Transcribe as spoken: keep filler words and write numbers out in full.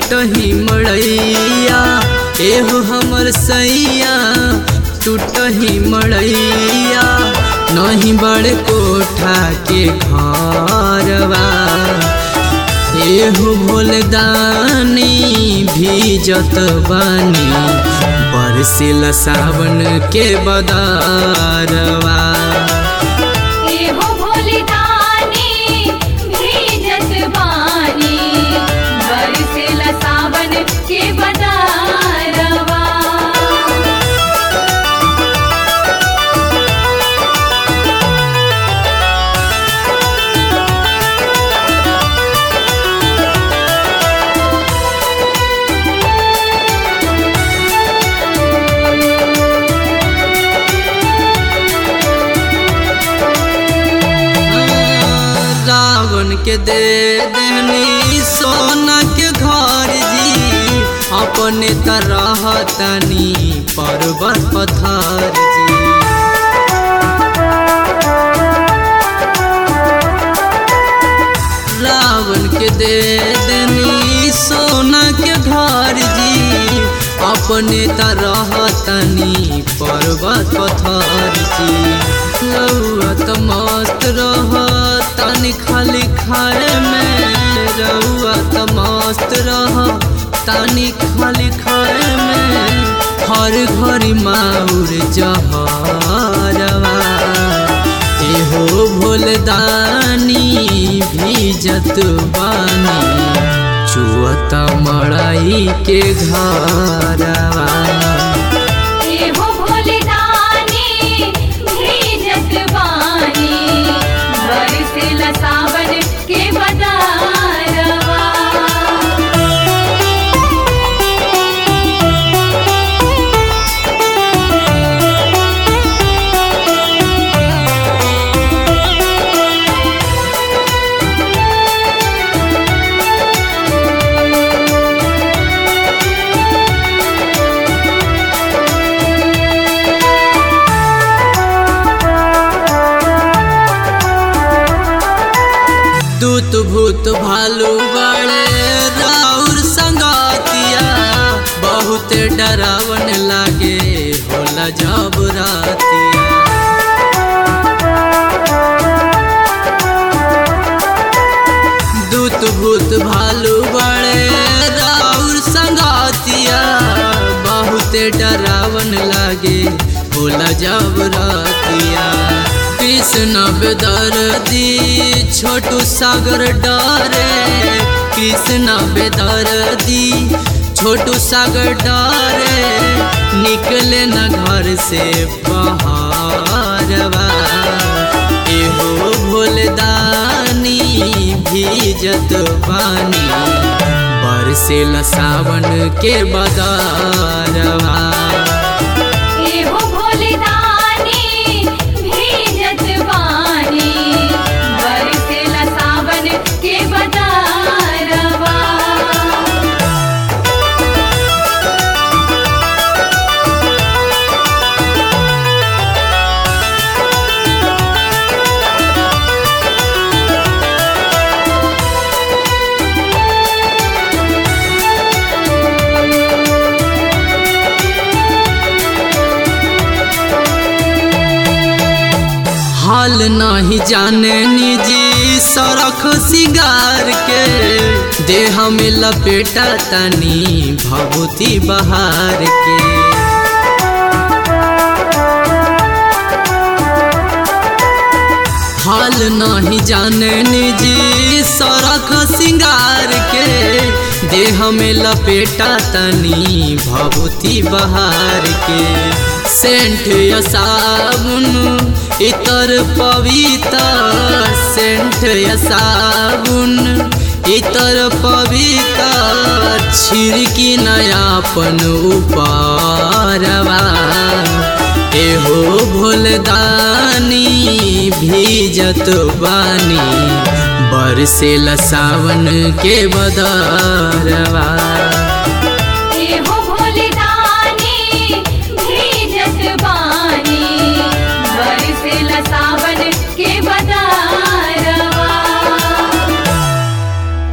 टूटही मड़ैया एहो हमर सैया टूटही मड़ैया नहीं बड़े कोठा के घरवा एहो भोलदानी भीजत बानी बरसिल सावन के बदरवा एहो भोलदानी भीजत बानी बरसिल सावन के बदरवा। रावण के दे देनी सोना के घर जी अपने तरह तनी पर्वत पत्थर जी। रावण के दे देनी सोना के घर जी अपने तरह तनी पर्वत पत्थर जी। रउआ त मस्त रह तनी खाली खाए में रउआ त मस्त रह तनी खाली खाए में हर घड़ी माउर जहरवा एहो भोलदानी भीजत बानी चुअत मड़ाई के घरवा। एहो भोलदानी भीजत बानी बरसिल सावन के बदरवा। दूत भूत भालू बड़े राउर संगतिया बहुत डरावन लागे होला जब रातिया। दूत भूत भालू बड़े राउर संगतिया बहुत डरावन लागे होला जब रातिया। कृष्ण बेदर्दी छोटू सागर डरे कृष्ण बेदर्दी छोटू सागर डरे निकले न घर से बहरवा एहो भोलदानी भीजत बानी बरसिल सावन के बदरवा। एहो भोलदानी भीजत बानी बरसिल सावन के बदरवा। हाल नहीं जाने निजी सड़क सिंगार के देह में लपेटा तनी भभूति बहार के। हाल नहीं जाने निजी सड़क सिंगार के देह में लपेटा तनी भभूति बहार के। सेंट या साबुन इतर पवित्र सेंट या साबुन इतर पवित्र छिड़की नयापन उपरवा एहो भोलदानी भीजत बानी बरसिल सावन के बदरवा।